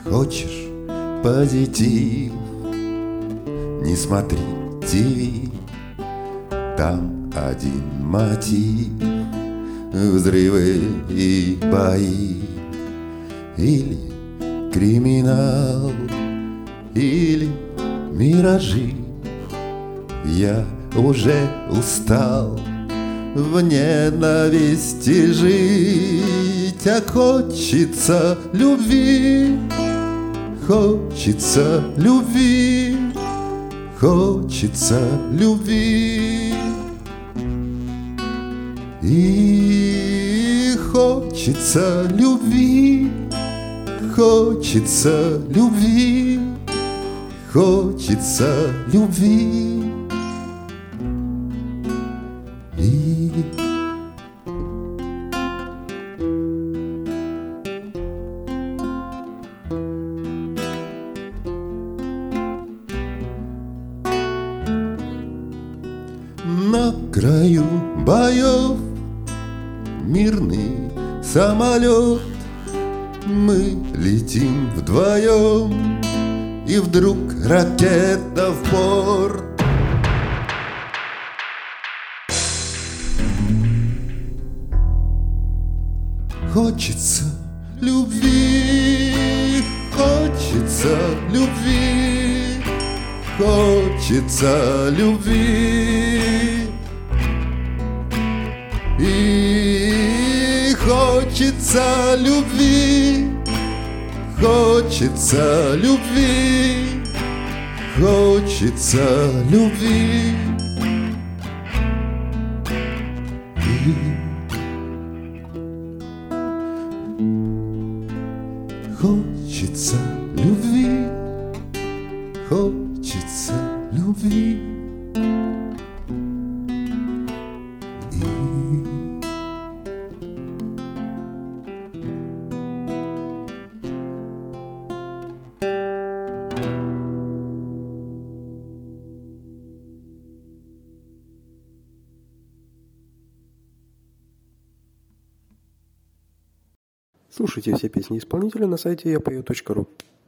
Хочешь позитив? Не смотри ТВ, там один мотив: взрывы и бои. Или криминал, или миражи. Я уже устал в ненависти жить, а хочется любви, хочется любви, хочется любви. И хочется любви, хочется любви, хочется любви. На краю боев мирный самолет, мы летим вдвоем, и вдруг ракета в борт. Хочется любви, хочется любви, хочется любви. И хочется любви, хочется любви, хочется любви. Хочется любви, хочется любви. Слушайте все песни исполнителя на сайте yapeo.ru.